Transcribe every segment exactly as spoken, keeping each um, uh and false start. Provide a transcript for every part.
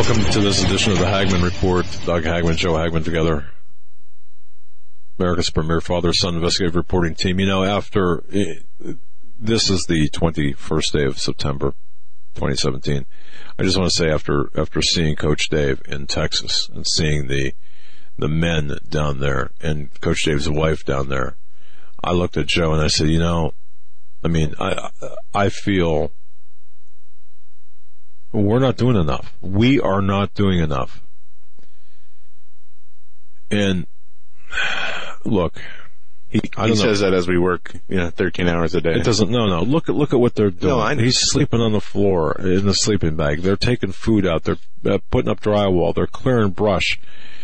Welcome to this edition of the Hagman Report. Doug Hagman, Joe Hagman together. America's premier father-son investigative reporting team. You know, after, this is the twenty-first day of September, twenty seventeen. I just want to say after, after seeing Coach Dave in Texas and seeing the, the men down there and Coach Dave's wife down there, I looked at Joe and I said, you know, I mean, I, I feel we're not doing enough. We are not doing enough. And look, he, he says that as we work, you know, thirteen hours a day. It doesn't. No, no. Look at look at what they're doing. No, I, He's sleeping on the floor in the sleeping bag. They're taking food out. They're uh, putting up drywall. They're clearing brush.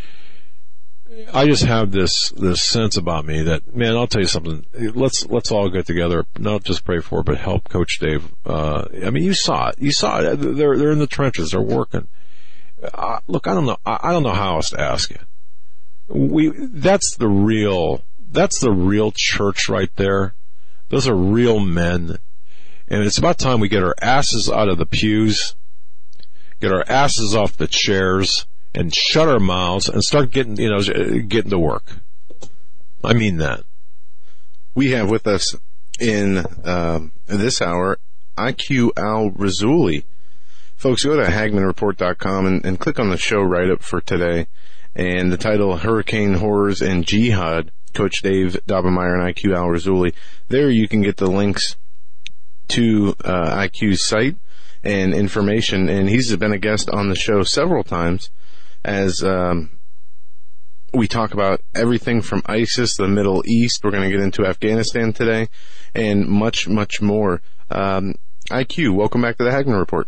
I just have this this sense about me that, man, I'll tell you something. Let's let's all get together, not just pray for, but help Coach Dave. Uh, I mean, you saw it. You saw it. They're they're in the trenches. They're working. Uh, look, I don't know. I, I don't know how else to ask you. We that's the real that's the real church right there. Those are real men, and it's about time we get our asses out of the pews, get our asses off the chairs, and shut our mouths and start getting, you know, getting to work. I mean that. We have with us in um, this hour I Q Al Rassouli. Folks, go to Hagman Report dot com and, and click on the show write-up for today. And the title, Hurricane Horrors and Jihad, Coach Dave Daubenmire and I Q Al Rassouli. There you can get the links to uh, I Q's site and information. And he's been a guest on the show several times as um, we talk about everything from ISIS, the Middle East. We're going to get into Afghanistan today and much, much more. Um, I Q, welcome back to the Hagman Report.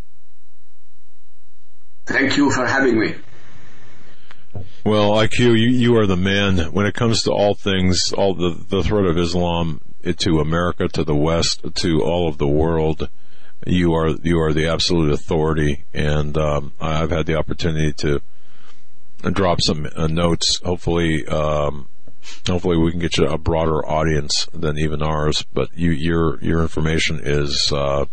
Thank you for having me. Well, I Q, you, you are the man when it comes to all things, all the, the threat of Islam to America, to the West, to all of the world. You are you are the absolute authority, and um, I've had the opportunity to drop some uh, notes. Hopefully, um, hopefully we can get you a broader audience than even ours. But you, your your information is uh,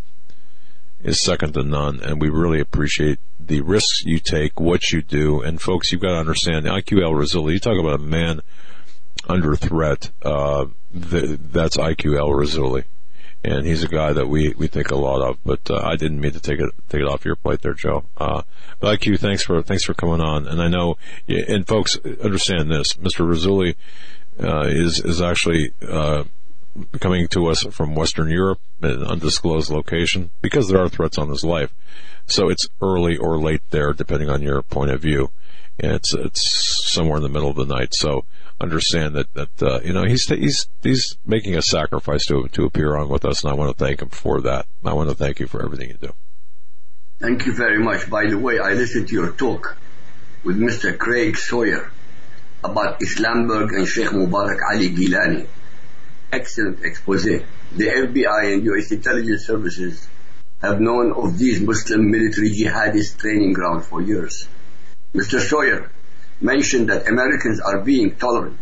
is second to none, and we really appreciate the risks you take, what you do. And folks, you've got to understand, I Q Al Rassouli, you talk about a man under threat, uh, the, that's I Q Al Rassouli. And he's a guy that we, we think a lot of, but uh, I didn't mean to take it take it off your plate there, Joe. Uh, but I Q, thanks for thanks for coming on. And I know, and folks, understand this: Mister Rassouli uh, is is actually uh, coming to us from Western Europe, an undisclosed location, because there are threats on his life. So it's early or late there, depending on your point of view, and it's it's somewhere in the middle of the night. So understand that that uh, you know he's he's he's making a sacrifice to to appear on with us, and I want to thank him for that. I want to thank you for everything you do. Thank you very much. By the way, I listened to your talk with Mister Craig Sawyer about Islamberg and Sheikh Mubarak Ali Gilani. Excellent expose. The F B I and U S intelligence services have known of these Muslim military jihadist training grounds for years. Mister Sawyer mentioned that Americans are being tolerant.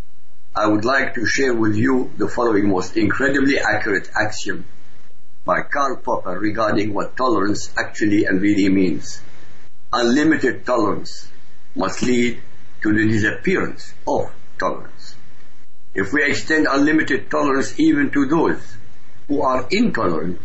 I would like to share with you the following most incredibly accurate axiom by Karl Popper regarding what tolerance actually and really means. Unlimited tolerance must lead to the disappearance of tolerance. If we extend unlimited tolerance even to those who are intolerant,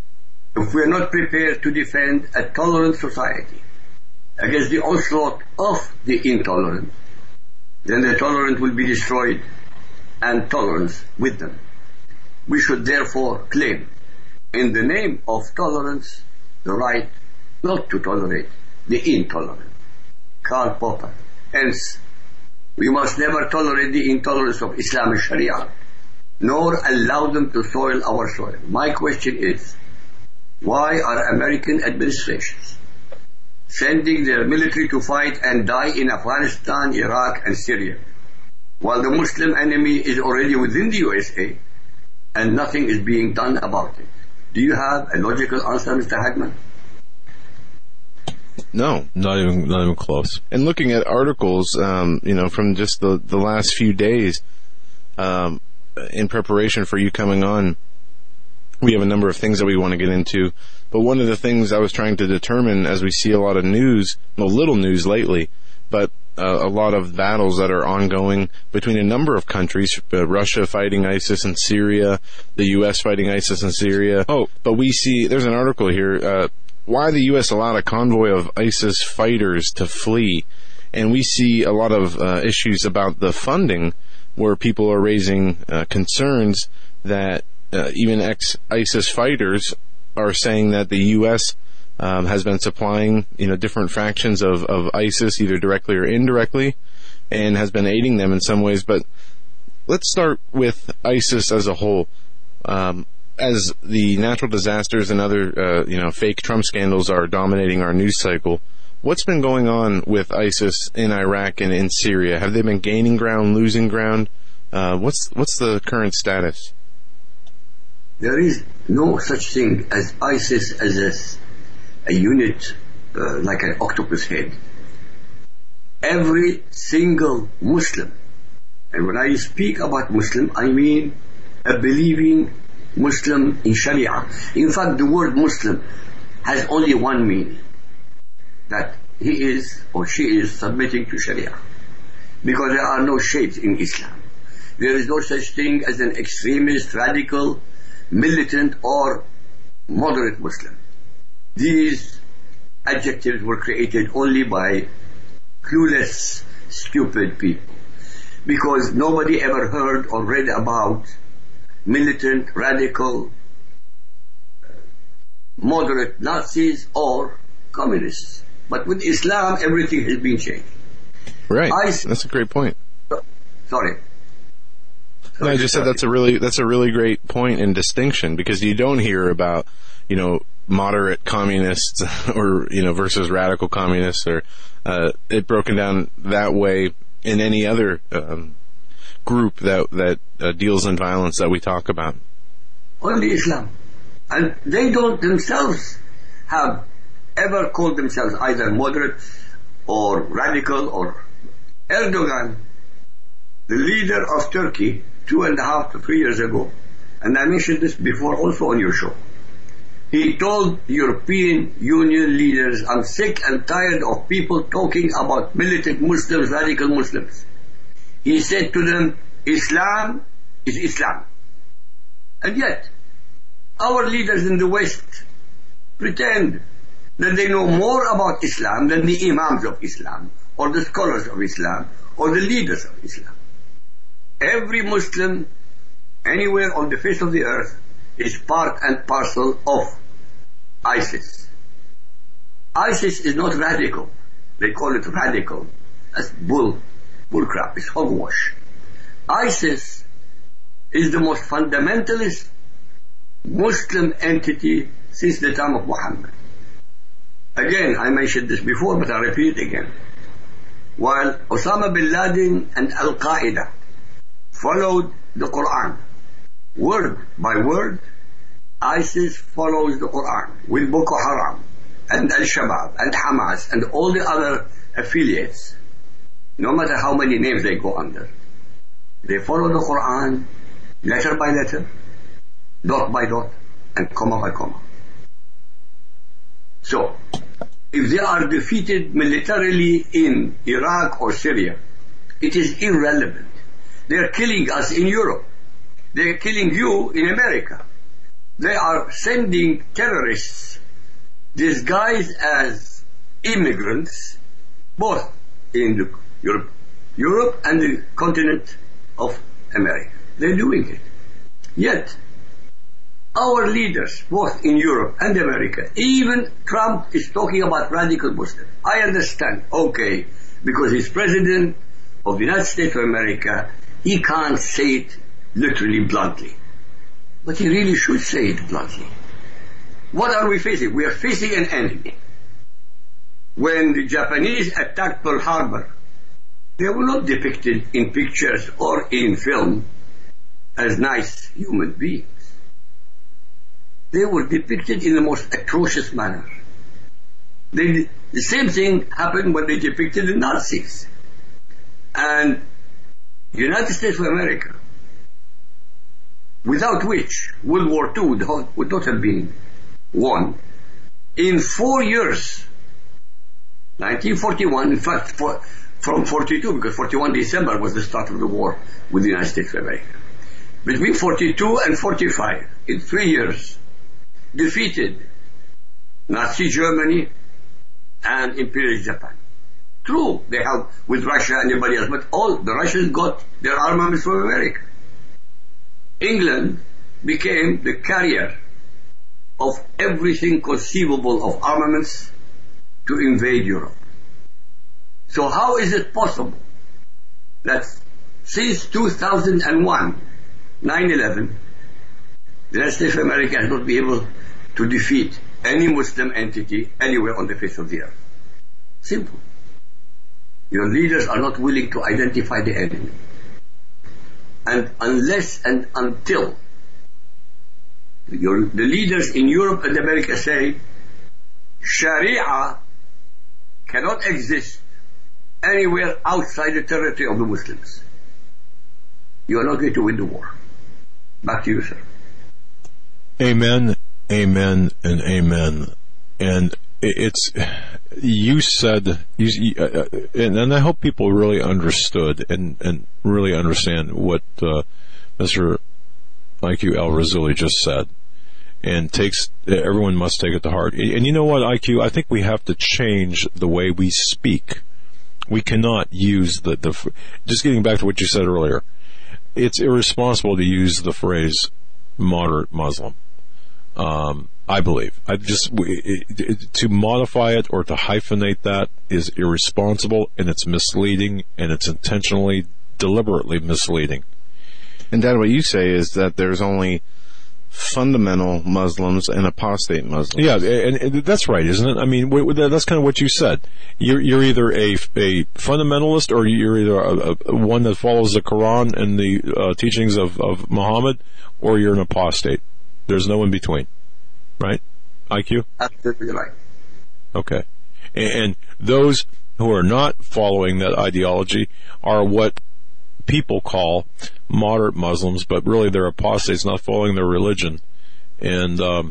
if we are not prepared to defend a tolerant society against the onslaught of the intolerant, then the tolerant will be destroyed and tolerance with them. We should therefore claim, in the name of tolerance, the right not to tolerate the intolerant. Karl Popper. Hence, we must never tolerate the intolerance of Islamic Sharia, nor allow them to soil our soil. My question is, why are American administrations sending their military to fight and die in Afghanistan, Iraq, and Syria, while the Muslim enemy is already within the U S A and nothing is being done about it? Do you have a logical answer, Mister Hagman? No, not even not even close. And looking at articles, um, you know, from just the the last few days, um, in preparation for you coming on, we have a number of things that we want to get into. But one of the things I was trying to determine, as we see a lot of news, well, little news lately, but uh, a lot of battles that are ongoing between a number of countries, uh, Russia fighting ISIS in Syria, the U S fighting ISIS in Syria. Oh, but we see, there's an article here, uh, why the U S allowed a convoy of ISIS fighters to flee. And we see a lot of uh, issues about the funding, where people are raising uh, concerns that uh, even ex-ISIS fighters are saying that the U S um, has been supplying, you know, different fractions of, of ISIS, either directly or indirectly, and has been aiding them in some ways. But let's start with ISIS as a whole. Um, as the natural disasters and other, uh, you know, fake Trump scandals are dominating our news cycle, what's been going on with ISIS in Iraq and in Syria? Have they been gaining ground, losing ground? Uh, what's what's the current status? There is no such thing as ISIS as a, a unit uh, like an octopus head. Every single Muslim, and when I speak about Muslim, I mean a believing Muslim in Sharia. In fact, the word Muslim has only one meaning, that he is or she is submitting to Sharia, because there are no shades in Islam. There is no such thing as an extremist, radical, militant or moderate Muslim. These adjectives were created only by clueless, stupid people, because nobody ever heard or read about militant, radical, moderate Nazis or communists. But with Islam, everything has been changed. Right. I, that's a great point. Sorry. No, I just said that's a really that's a really great point and distinction, because you don't hear about, you know, moderate communists or, you know, versus radical communists, or uh, it broken down that way in any other um, group that that uh, deals in violence that we talk about. Only Islam, and they don't themselves have ever called themselves either moderate or radical. Or Erdogan, the leader of Turkey, two and a half to three years ago, and I mentioned this before also on your show, he told European Union leaders, I'm sick and tired of people talking about militant Muslims, radical Muslims. He said to them, Islam is Islam. And yet, our leaders in the West pretend that they know more about Islam than the imams of Islam, or the scholars of Islam, or the leaders of Islam. Every Muslim anywhere on the face of the earth is part and parcel of ISIS. ISIS is not radical. They call it radical. That's bull, bull crap. It's hogwash. ISIS is the most fundamentalist Muslim entity since the time of Muhammad. Again, I mentioned this before, but I repeat it again. While Osama bin Laden and Al-Qaeda followed the Quran, word by word, ISIS follows the Quran with Boko Haram and Al-Shabaab and Hamas and all the other affiliates, no matter how many names they go under. They follow the Quran letter by letter, dot by dot, and comma by comma. So, if they are defeated militarily in Iraq or Syria, it is irrelevant. They are killing us in Europe. They are killing you in America. They are sending terrorists disguised as immigrants, both in the Europe, Europe and the continent of America. They're doing it. Yet, our leaders, both in Europe and America, even Trump is talking about radical Muslims. I understand, okay, because he's president of the United States of America, he can't say it literally bluntly. But he really should say it bluntly. What are we facing? We are facing an enemy. When the Japanese attacked Pearl Harbor, they were not depicted in pictures or in film as nice human beings. They were depicted in the most atrocious manner. They, the same thing happened when they depicted the Nazis. And the United States of America, without which World War Two would not have been won, in four years, nineteen forty-one, in fact, for, from forty-two, because forty-one December was the start of the war with the United States of America. Between forty-two and forty-five, in three years, defeated Nazi Germany and Imperial Japan. True, they helped with Russia and everybody else, but all the Russians got their armaments from America. England became the carrier of everything conceivable of armaments to invade Europe. So how is it possible that since two thousand one, nine eleven, the United States of America has not been able to defeat any Muslim entity anywhere on the face of the earth? Simple. Your leaders are not willing to identify the enemy. And unless and until your, the leaders in Europe and America say Sharia cannot exist anywhere outside the territory of the Muslims, you are not going to win the war. Back to you, sir. Amen, amen, and amen. And it's, you said, you, uh, and, and I hope people really understood and, and really understand what uh, Mister I Q Al-Rassooli just said, and takes, everyone must take it to heart. And you know what, I Q, I think we have to change the way we speak. We cannot use the, the just getting back to what you said earlier, it's irresponsible to use the phrase moderate Muslim. Um, I believe. I just it, it, to modify it or to hyphenate that is irresponsible, and it's misleading, and it's intentionally, deliberately misleading. And Dad, what you say is that there's only fundamental Muslims and apostate Muslims. Yeah, and, and that's right, isn't it? I mean, that's kind of what you said. You're, you're either a, a fundamentalist, or you're either a, a, one that follows the Quran and the uh, teachings of, of Muhammad, or you're an apostate. There's no in between, right? I Q? Absolutely right. Okay. And, and those who are not following that ideology are what people call moderate Muslims, but really they're apostates, not following their religion. And um,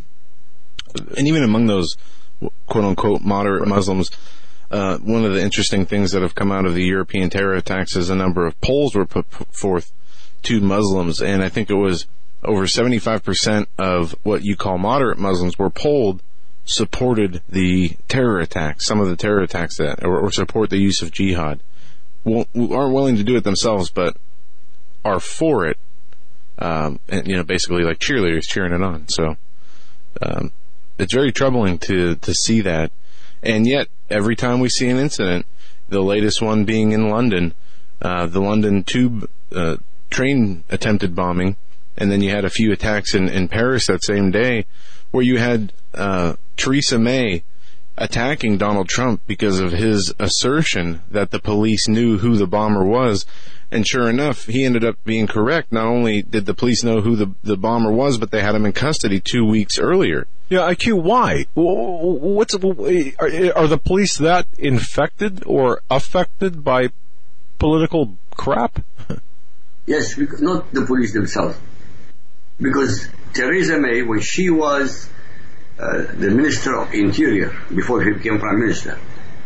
and even among those quote-unquote moderate Muslims, uh, one of the interesting things that have come out of the European terror attacks is a number of polls were put forth to Muslims, and I think it was over seventy-five percent of what you call moderate Muslims were polled supported the terror attacks, some of the terror attacks that, or, or support the use of jihad. Well, aren't willing to do it themselves, but are for it, um, and you know, basically like cheerleaders cheering it on. So um, it's very troubling to to see that, and yet every time we see an incident, the latest one being in London, uh, the London Tube uh, train attempted bombing, and then you had a few attacks in, in Paris that same day, where you had uh, Theresa May attacking Donald Trump because of his assertion that the police knew who the bomber was. And sure enough, he ended up being correct. Not only did the police know who the, the bomber was, but they had him in custody two weeks earlier. Yeah, I Q, why? What's are, are the police that infected or affected by political crap? Yes, because, not the police themselves. Because Theresa May, when she was uh, the Minister of Interior, before she became Prime Minister,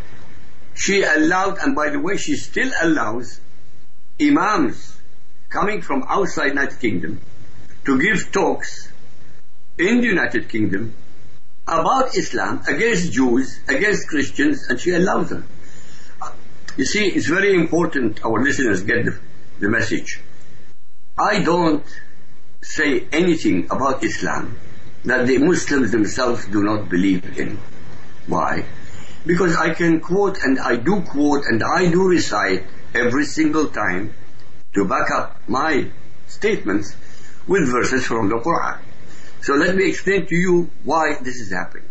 she allowed, and by the way, she still allows imams coming from outside the United Kingdom to give talks in the United Kingdom about Islam, against Jews, against Christians, and she allows them. You see, it's very important our listeners get the, the message. I don't say anything about Islam that the Muslims themselves do not believe in. Why? Because I can quote, and I do quote, and I do recite every single time to back up my statements with verses from the Quran. So let me explain to you why this is happening.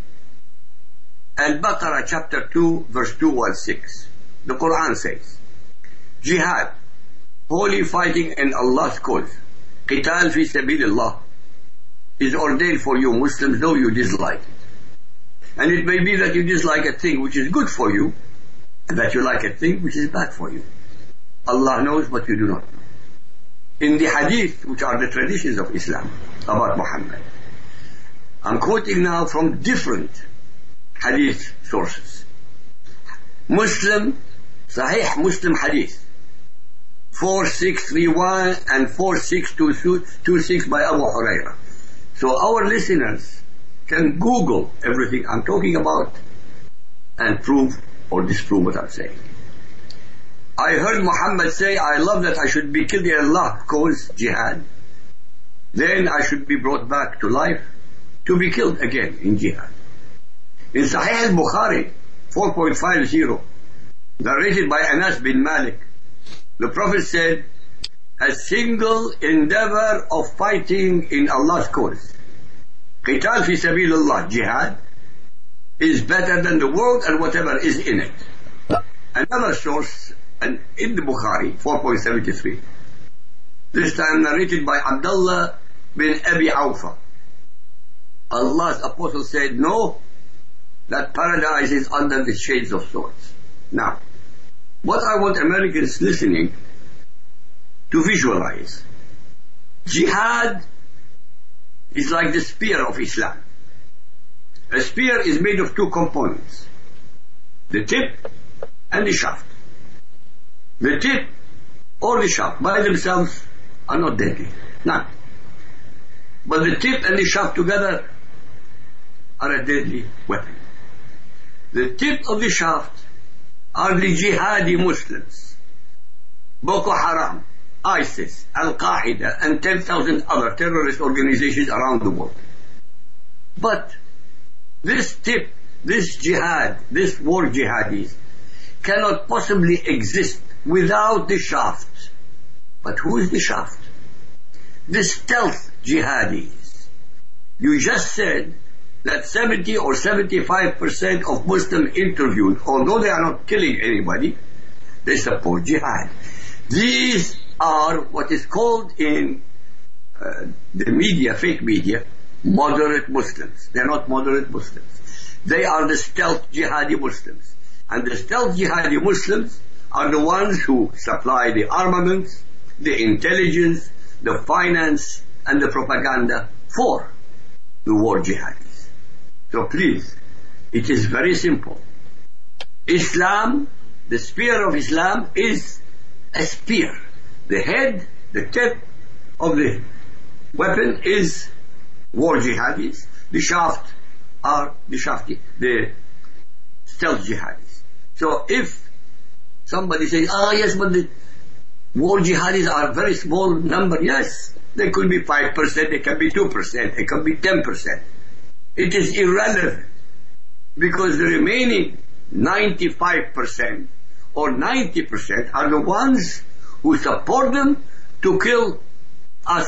Al-Baqarah chapter two, verse two sixteen. The Quran says, Jihad, holy fighting in Allah's cause, qital fi sabilillah, is ordained for you Muslims, though you dislike it. And it may be that you dislike a thing which is good for you, and that you like a thing which is bad for you. Allah knows what you do not know. In the hadith, which are the traditions of Islam about Muhammad, I'm quoting now from different hadith sources. Muslim, Sahih Muslim hadith, four six three one and four six two six by Abu Hurairah. So our listeners can Google everything I'm talking about and prove or disprove what I'm saying. I heard Muhammad say, I love that I should be killed in Allah's cause, jihad. Then I should be brought back to life to be killed again in jihad. In Sahih al-Bukhari, four point five zero, narrated by Anas bin Malik, the Prophet said, a single endeavor of fighting in Allah's cause, qital fi sabilillah, jihad, is better than the world and whatever is in it. Another source, and in the Bukhari, four point seven three, this time narrated by Abdullah bin Abi Awfa. Allah's apostle said, no, that paradise is under the shades of swords. Now, what I want Americans listening to visualize, jihad is like the spear of Islam. A spear is made of two components, the tip and the shaft. The tip or the shaft by themselves are not deadly, none. But the tip and the shaft together are a deadly weapon. The tip of the shaft are the jihadi Muslims, Boko Haram, ISIS, Al-Qaeda, and ten thousand other terrorist organizations around the world. But this tip, this jihad, this war jihadis cannot possibly exist without the shaft. But who is the shaft? The stealth jihadis. You just said that seventy or seventy-five percent of Muslims interviewed, although they are not killing anybody, they support jihad. These are what is called in uh, the media, fake media, moderate Muslims. They are not moderate Muslims. They are the stealth jihadi Muslims. And the stealth jihadi Muslims are the ones who supply the armaments, the intelligence, the finance, and the propaganda for the war jihadis. So please, it is very simple. Islam, the spear of Islam is a spear. The head, the tip of the weapon is war jihadis. The shaft are the shafti, the stealth jihadis. So if somebody says, ah yes, but the war jihadis are a very small number, yes, they could be five percent, they can be two percent, they can be ten percent. It is irrelevant, because the remaining ninety-five percent or ninety percent are the ones who support them to kill us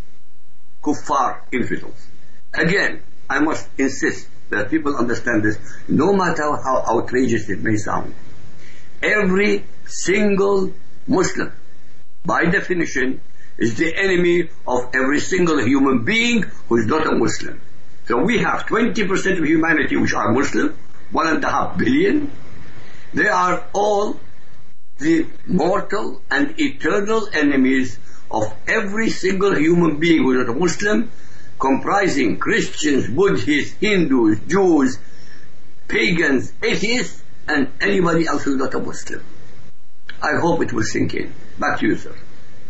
kuffar infidels. Again, I must insist that people understand this, no matter how outrageous it may sound. Every single Muslim, by definition, is the enemy of every single human being who is not a Muslim. So we have twenty percent of humanity which are Muslim, one and a half billion. They are all the mortal and eternal enemies of every single human being who is not a Muslim, comprising Christians, Buddhists, Hindus, Jews, pagans, atheists, and anybody else who is not a Muslim. I hope it will sink in. Back to you, sir.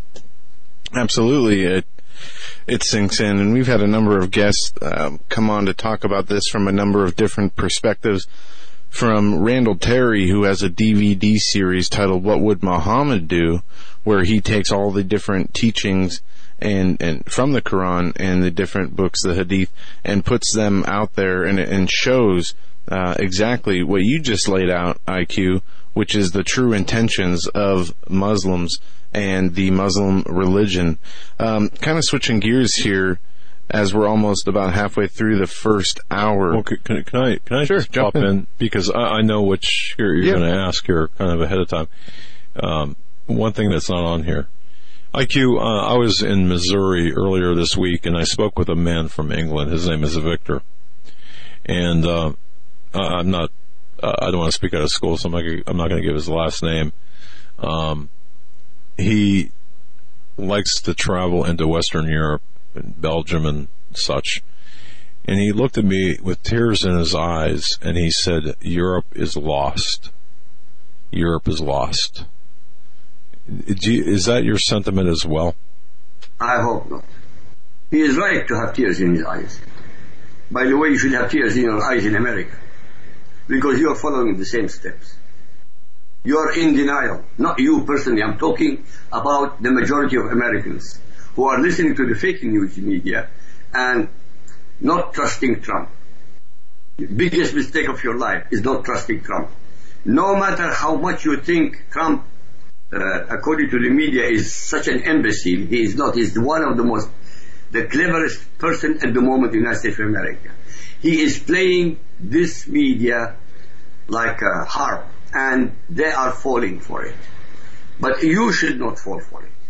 Absolutely. It, it sinks in, and we've had a number of guests um, come on to talk about this from a number of different perspectives. From Randall Terry, who has a D V D series titled What Would Muhammad Do?, where he takes all the different teachings and, and from the Quran and the different books, the Hadith, and puts them out there and, and shows uh, exactly what you just laid out, I Q, which is the true intentions of Muslims and the Muslim religion. Um, kind of switching gears here, as we're almost about halfway through the first hour. Well, can, can, can I can I sure, just pop in? in because I, I know what you're, you're yeah. going to ask here kind of ahead of time. Um, one thing that's not on here. I Q, uh, I was in Missouri earlier this week, and I spoke with a man from England. His name is Victor, and uh, I'm not. Uh, I don't want to speak out of school, so I'm not. I'm not going to give his last name. Um, he likes to travel into Western Europe, and Belgium, and such. And he looked at me with tears in his eyes, and he said, Europe is lost. Europe is lost. Do you, is that your sentiment as well? I hope not. He is right to have tears in his eyes. By the way, you should have tears in your eyes in America, because you are following the same steps. You are in denial. Not you personally. I'm talking about the majority of Americans who are listening to the fake news media and not trusting Trump. The biggest mistake of your life is not trusting Trump. No matter how much you think Trump, uh, according to the media, is such an imbecile, he is not. He's one of the most, the cleverest person at the moment in the United States of America. He is playing this media like a harp, and they are falling for it. But you should not fall for it.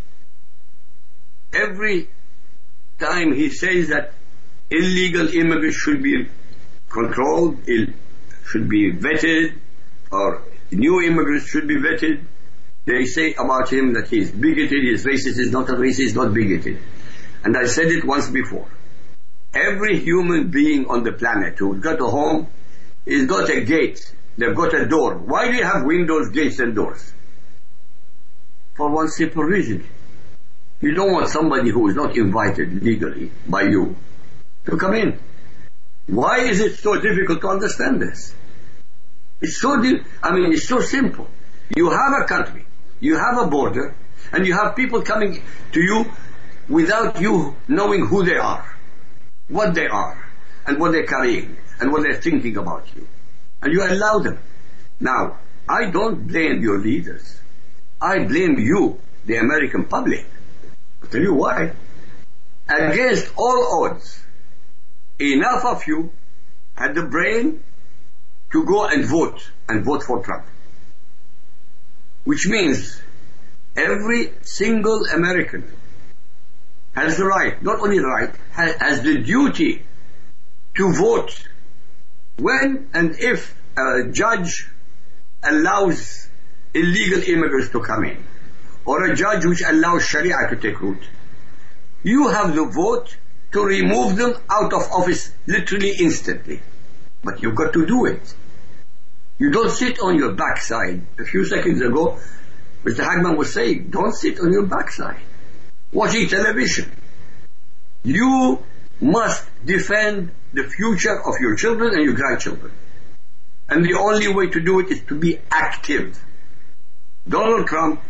Every time he says that illegal immigrants should be controlled, should be vetted, or new immigrants should be vetted, they say about him that he is bigoted, he is racist. He is not a racist, he is not bigoted. And I said it once before. Every human being on the planet who's got a home has got a gate. They've got a door. Why do you have windows, gates, and doors? For one simple reason. You don't want somebody who is not invited legally by you to come in. Why is it so difficult to understand this? It's so di- I mean, it's so simple. You have a country, you have a border, and you have people coming to you without you knowing who they are, what they are, and what they're carrying, and what they're thinking about you. And you allow them. Now, I don't blame your leaders. I blame you, the American public. I'll tell you why. Against all odds, enough of you had the brain to go and vote, and vote for Trump. Which means every single American has the right, not only the right, has, has the duty to vote when and if a judge allows illegal immigrants to come in, or a judge which allows Sharia to take root. You have the vote to remove them out of office literally instantly. But you've got to do it. You don't sit on your backside. A few seconds ago, Mister Hagman was saying, don't sit on your backside watching television. You must defend the future of your children and your grandchildren. And the only way to do it is to be active. Donald Trump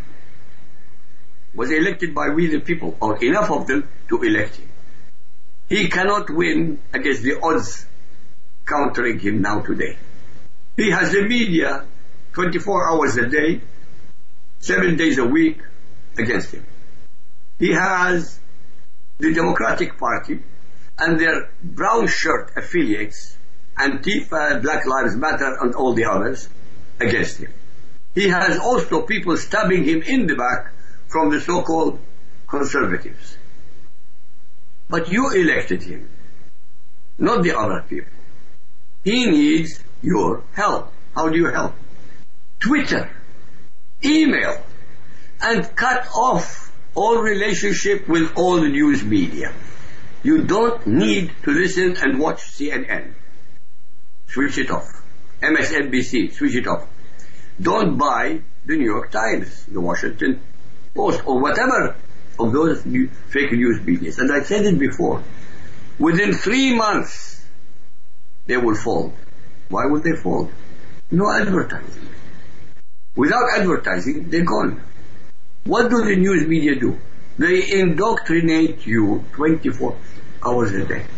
was elected by we the people, or enough of them to elect him. He cannot win against the odds countering him now today. He has the media twenty-four hours a day, seven days a week against him. He has the Democratic Party and their brown shirt affiliates, Antifa, Black Lives Matter, and all the others against him. He has also people stabbing him in the back from the so-called conservatives. But you elected him, not the other people. He needs your help. How do you help? Twitter, email, and cut off all relationship with all the news media. You don't need to listen and watch C N N. Switch it off. M S N B C, switch it off. Don't buy the New York Times, the Washington Post, or whatever of those new, fake news media. And I said it before. Within three months, they will fall. Why would they fall? No advertising. Without advertising, they're gone. What do the news media do? They indoctrinate you twenty-four hours a day.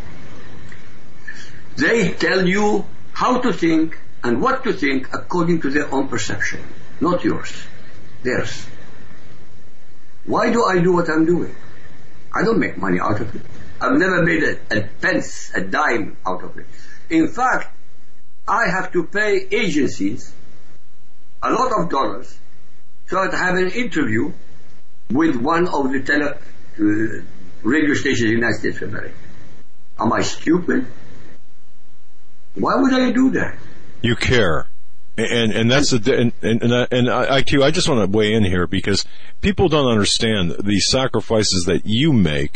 They tell you how to think and what to think according to their own perception, not yours, theirs. Why do I do what I'm doing? I don't make money out of it. I've never made a, a pence, a dime out of it. In fact, I have to pay agencies a lot of dollars so I have an interview with one of the tele, uh, radio stations in the United States of America. Am I stupid? Why would I do that? You care. And and that's the and and and, and I Q. I just want to weigh in here because people don't understand the sacrifices that you make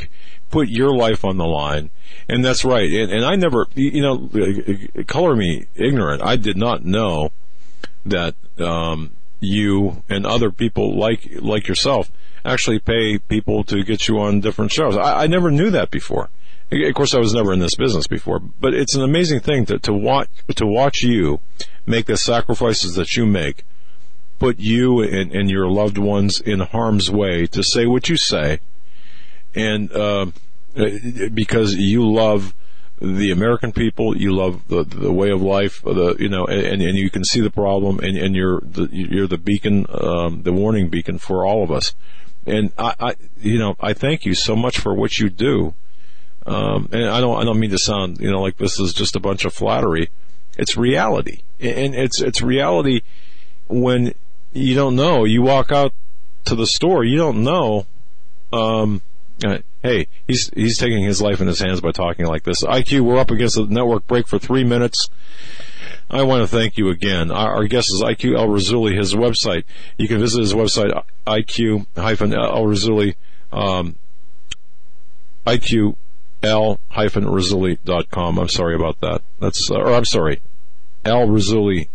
put your life on the line. And that's right. And, and I never, you know, color me ignorant. I did not know that um, you and other people like like yourself actually pay people to get you on different shows. I, I never knew that before. Of course, I was never in this business before, but it's an amazing thing to, to watch to watch you make the sacrifices that you make, put you and, and your loved ones in harm's way to say what you say, and uh, because you love the American people, you love the the way of life, the you know, and, and you can see the problem, and, and you're the you're the beacon, um, the warning beacon for all of us. And I, I, you know, I thank you so much for what you do. Um, and I don't, I don't mean to sound, you know, like this is just a bunch of flattery. It's reality, and it's it's reality when you don't know. You walk out to the store, you don't know. Um, hey, he's he's taking his life in his hands by talking like this. I Q, we're up against the network break for three minutes. I want to thank you again. Our, our guest is I Q El Rassouli. His website, you can visit his website, I Q El Rassouli, um, I Q El Rassouli dot com. I'm sorry about that. That's, uh, or I'm sorry, El Rassouli.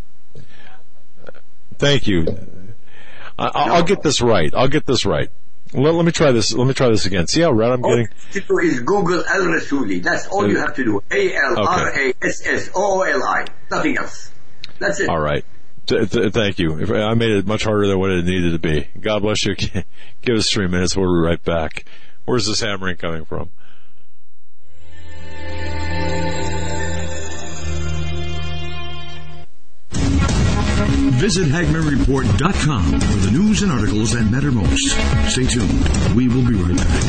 Thank you. I, I'll get this right. I'll get this right. Let, let me try this. Let me try this again. See how red I'm getting? All you do is Google El Rassouli. That's all you have to do. A L R A S S O O L I. Nothing else. That's it. All right. Th- th- thank you. If I made it much harder than what it needed to be. God bless you. Give us three minutes. We'll be right back. Where's this hammering coming from? Visit Hagman Report dot com for the news and articles that matter most. Stay tuned. We will be right back.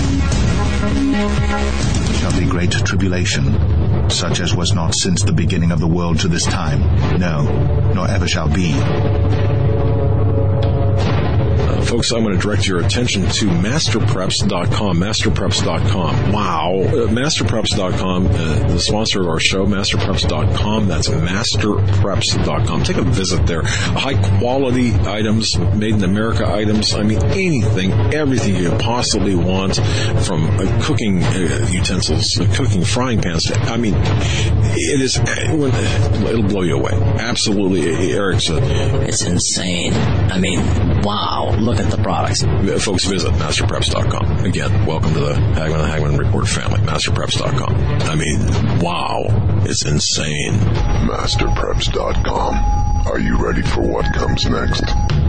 Shall be great tribulation, such as was not since the beginning of the world to this time, no, nor ever shall be. Folks, I'm going to direct your attention to Master Preps dot com, Master Preps dot com. Wow. Uh, Master Preps dot com, uh, the sponsor of our show, Master Preps dot com. That's Master Preps dot com. Take a visit there. High-quality items, made-in-America items. I mean, anything, everything you could possibly want, from uh, cooking uh, utensils, uh, cooking frying pans. I mean, it is, uh, it'll blow you away. Absolutely, Eric's. Uh, it's insane. I mean, wow. Look at the products. Folks, visit Master Preps dot com. Again, welcome to the Hagman and Hagman Report family, Master Preps dot com. I mean, wow. It's insane. Master Preps dot com. Are you ready for what comes next?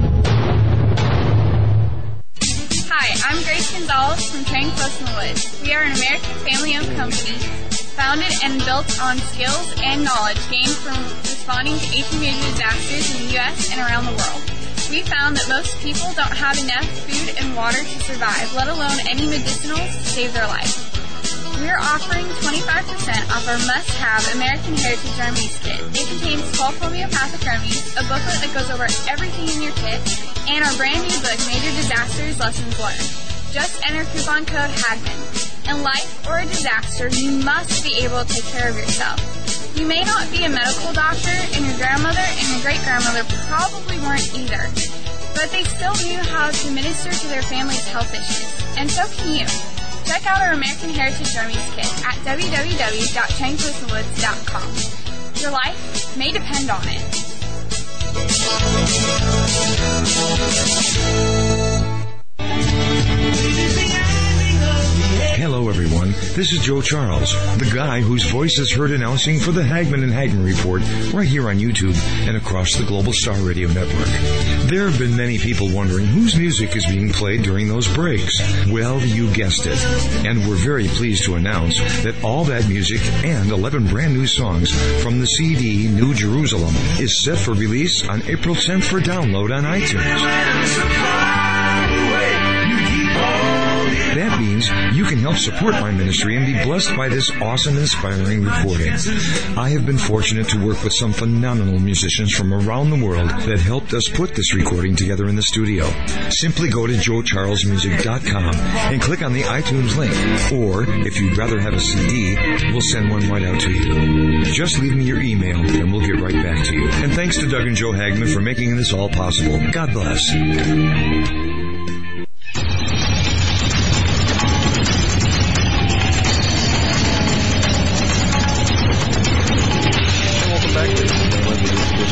Hi, I'm Grace Gonzalez from Trading Post in the Woods. We are an American family-owned company founded and built on skills and knowledge gained from responding to eighteen major disasters in the U S and around the world. We found that most people don't have enough food and water to survive, let alone any medicinals to save their life. We're offering twenty-five percent off our must-have American Heritage Remedies kit. It contains twelve homeopathic remedies, a booklet that goes over everything in your kit, and our brand new book, Major Disasters Lessons Learned. Just enter coupon code HAGMAN. In life or a disaster, you must be able to take care of yourself. You may not be a medical doctor, and your grandmother and your great-grandmother probably weren't either, but they still knew how to minister to their family's health issues, and so can you. Check out our American Heritage Remedies kit at w w w dot trading post in the woods dot com. Your life may depend on it. Hello, everyone. This is Joe Charles, the guy whose voice is heard announcing for the Hagman and Hagman Report right here on YouTube and across the Global Star Radio Network. There have been many people wondering whose music is being played during those breaks. Well, you guessed it. And we're very pleased to announce that all that music and eleven brand new songs from the C D New Jerusalem is set for release on April tenth for download on iTunes. That means you can help support my ministry and be blessed by this awesome, inspiring recording. I have been fortunate to work with some phenomenal musicians from around the world that helped us put this recording together in the studio. Simply go to joe charles music dot com and click on the iTunes link. Or, if you'd rather have a C D, we'll send one right out to you. Just leave me your email and we'll get right back to you. And thanks to Doug and Joe Hagman for making this all possible. God bless.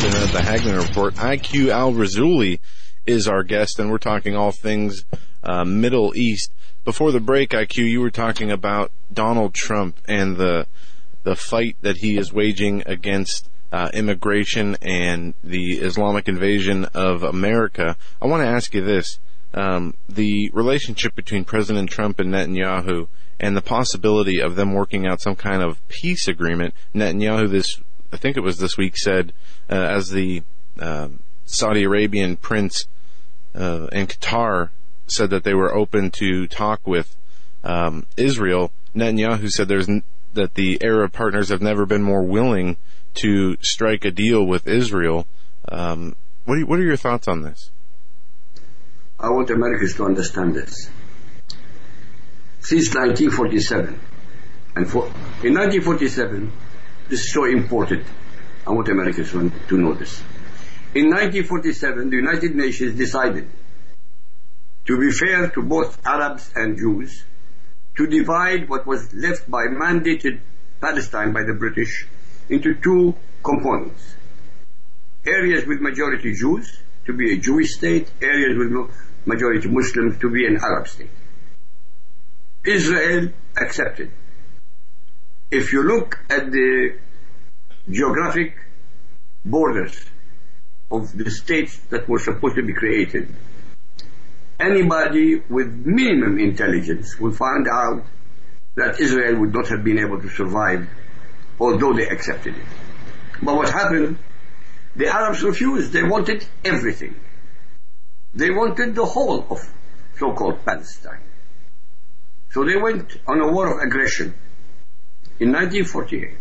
edition of the Hagman Report. I Q Al-Rassooli is our guest, and we're talking all things uh, Middle East. Before the break, I Q, you were talking about Donald Trump and the the fight that he is waging against uh, immigration and the Islamic invasion of America. I want to ask you this. Um, the relationship between President Trump and Netanyahu and the possibility of them working out some kind of peace agreement. Netanyahu, this I think it was this week, said uh, as the uh, Saudi Arabian prince uh, and Qatar said that they were open to talk with um, Israel. Netanyahu said there's n- that the Arab partners have never been more willing to strike a deal with Israel. Um, what, are you, what are your thoughts on this? I want Americans to understand this. Since nineteen forty-seven, and for, in nineteen forty-seven, this is so important. I want Americans to, to know this. In nineteen forty-seven, the United Nations decided, to be fair to both Arabs and Jews, to divide what was left by mandated Palestine by the British into two components. Areas with majority Jews to be a Jewish state, areas with majority Muslims to be an Arab state. Israel accepted. If you look at the geographic borders of the states that were supposed to be created, anybody with minimum intelligence will find out that Israel would not have been able to survive, although they accepted it. But what happened? The Arabs refused. They wanted everything. They wanted the whole of so-called Palestine. So they went on a war of aggression in nineteen forty-eight.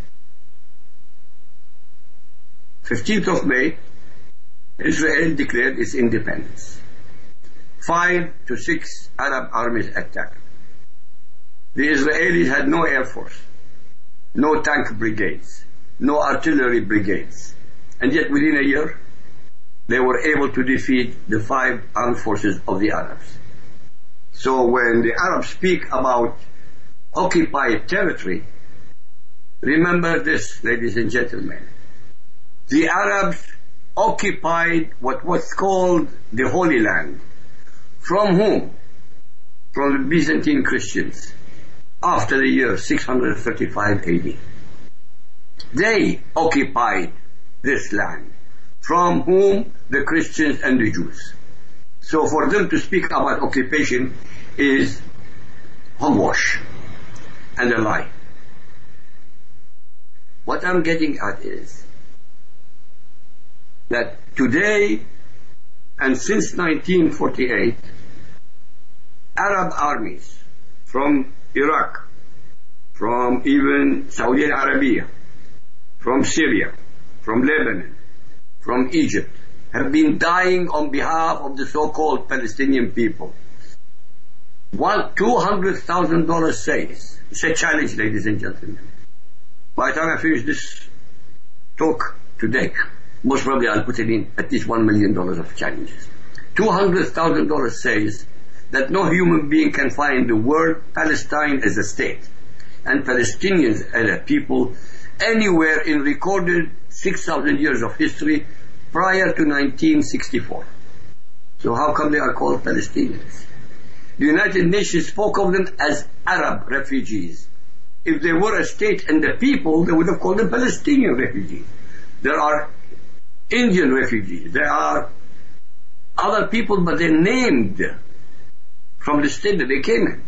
fifteenth of May, Israel declared its independence. Five to six Arab armies attacked. The Israelis had no air force, no tank brigades, no artillery brigades. And yet within a year, they were able to defeat the five armed forces of the Arabs. So when the Arabs speak about occupied territory, remember this, ladies and gentlemen. The Arabs occupied what was called the Holy Land. From whom? From the Byzantine Christians after the year six hundred thirty-five A D. They occupied this land. From whom? The Christians and the Jews. So for them to speak about occupation is hogwash and a lie. What I'm getting at is that today and since nineteen forty-eight, Arab armies from Iraq, from even Saudi Arabia, from Syria, from Lebanon, from Egypt, have been dying on behalf of the so-called Palestinian people. One, two hundred thousand dollars says, it's a challenge, ladies and gentlemen. By the time I finish this talk today, most probably I'll put it in at least one million dollars of challenges. two hundred thousand dollars says that no human being can find the word Palestine as a state and Palestinians as a people anywhere in recorded six thousand years of history prior to nineteen sixty-four. So how come they are called Palestinians? The United Nations spoke of them as Arab refugees. If they were a state and the people, they would have called them Palestinian refugees. There are Indian refugees. There are other people, but they're named from the state that they came in.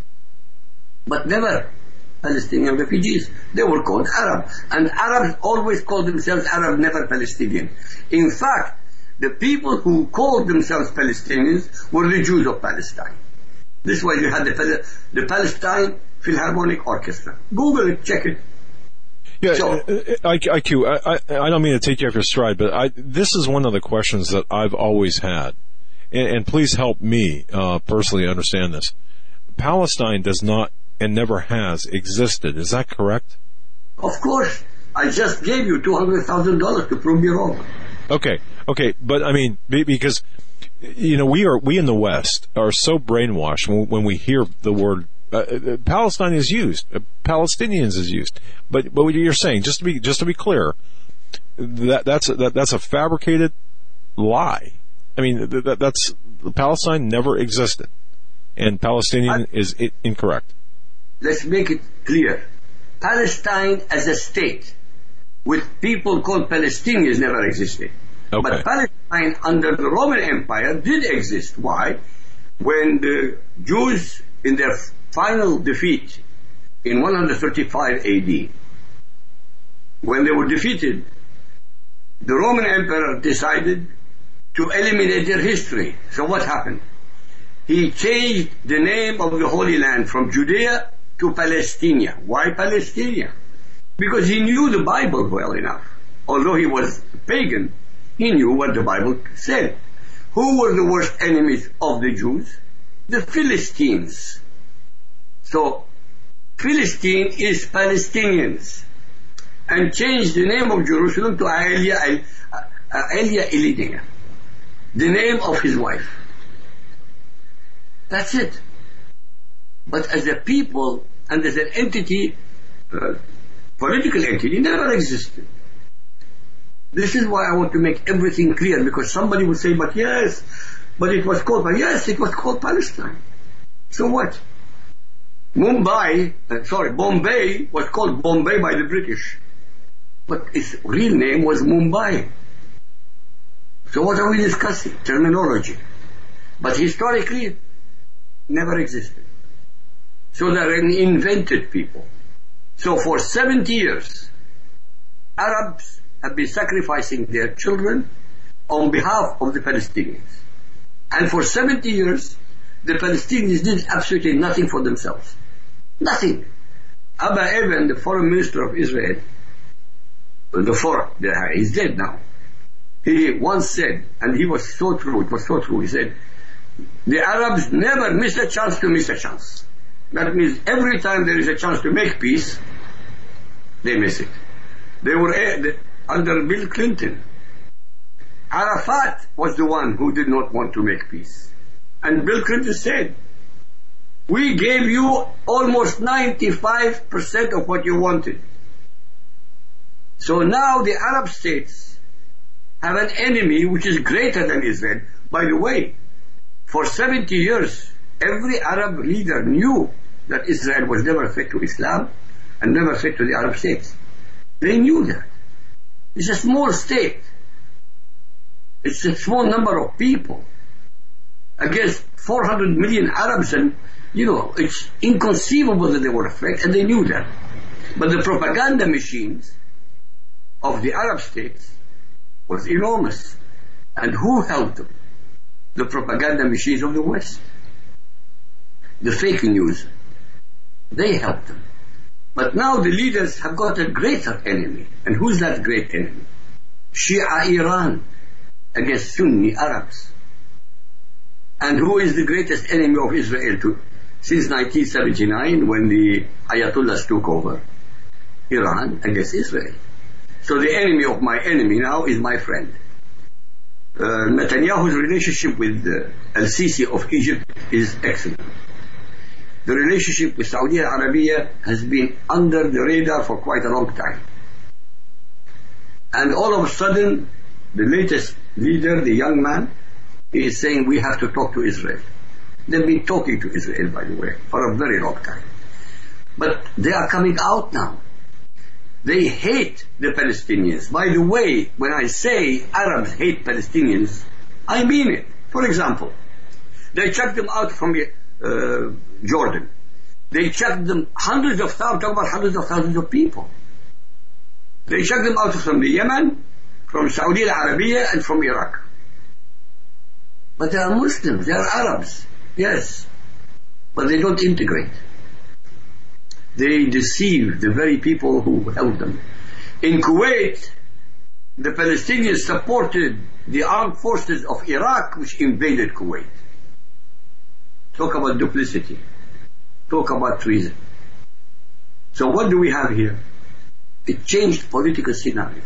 But never Palestinian refugees. They were called Arab. And Arabs always called themselves Arab, never Palestinian. In fact, the people who called themselves Palestinians were the Jews of Palestine. This is why you had the, the Palestine Philharmonic Orchestra. Google it, check it. Yeah, so, I, I, Q, I, I, I don't mean to take you off your stride, but I, this is one of the questions that I've always had. And, and please help me uh, personally understand this. Palestine does not and never has existed. Is that correct? Of course. I just gave you two hundred thousand dollars to prove me wrong. Okay, okay, but I mean, because, you know, we are, we in the West are so brainwashed when, when we hear the word Uh, Palestine is used, uh, Palestinians is used, but but what you're saying, just to be just to be clear, that that's a, that, that's a fabricated lie. I mean, that, that's Palestine never existed, and Palestinian I, is I, incorrect. Let's make it clear: Palestine as a state, with people called Palestinians, never existed. Okay. But Palestine under the Roman Empire did exist. Why? When the Jews, in their final defeat in one thirty-five A D, when they were defeated, the Roman Emperor decided to eliminate their history. So what happened? He changed the name of the Holy Land from Judea to Palestina. Why Palestina? Because he knew the Bible well enough. Although he was pagan, he knew what the Bible said. Who were the worst enemies of the Jews? The Philistines. So, Philistine is Palestinians. And changed the name of Jerusalem to Aelia, Aelia Elidea, the name of his wife. That's it. But as a people and as an entity, uh, political entity, never existed. This is why I want to make everything clear, because somebody will say, but yes, but it was called, but yes, it was called Palestine. So what? Mumbai, uh, sorry, Bombay was called Bombay by the British, but its real name was Mumbai. So what are we discussing? Terminology. But historically, never existed. So they're an invented people. So for seventy years, Arabs have been sacrificing their children on behalf of the Palestinians. And for seventy years, the Palestinians did absolutely nothing for themselves. Nothing. Abba Eban, the foreign minister of Israel, the foreign, he's dead now. He once said, and he was so true, it was so true, he said, the Arabs never miss a chance to miss a chance. That means every time there is a chance to make peace, they miss it. They were uh, under Bill Clinton. Arafat was the one who did not want to make peace. And Bill Clinton said, we gave you almost ninety-five percent of what you wanted. So now the Arab states have an enemy which is greater than Israel. By the way, for seventy years, every Arab leader knew that Israel was never fit to Islam and never fit to the Arab states. They knew that. It's a small state. It's a small number of people against four hundred million Arabs, and you know, it's inconceivable that they were afraid, and they knew that. But the propaganda machines of the Arab states was enormous. And who helped them? The propaganda machines of the West. The fake news. They helped them. But now the leaders have got a greater enemy. And who's that great enemy? Shia Iran against Sunni Arabs. And who is the greatest enemy of Israel to, since nineteen seventy-nine, when the Ayatollahs took over? Iran against Israel. So the enemy of my enemy now is my friend. Uh, Netanyahu's relationship with uh, Al-Sisi of Egypt is excellent. The relationship with Saudi Arabia has been under the radar for quite a long time. And all of a sudden, the latest leader, the young man, he is saying we have to talk to Israel. They've been talking to Israel, by the way, for a very long time. But they are coming out now. They hate the Palestinians. By the way, when I say Arabs hate Palestinians, I mean it. For example, they chucked them out from uh, Jordan. They chucked them hundreds of thousands, talk about hundreds of thousands of people. They chucked them out from the Yemen, from Saudi Arabia, and from Iraq. But they are Muslims, they are Arabs, yes. But they don't integrate. They deceive the very people who held them. In Kuwait, the Palestinians supported the armed forces of Iraq, which invaded Kuwait. Talk about duplicity. Talk about treason. So what do we have here? It changed political scenario.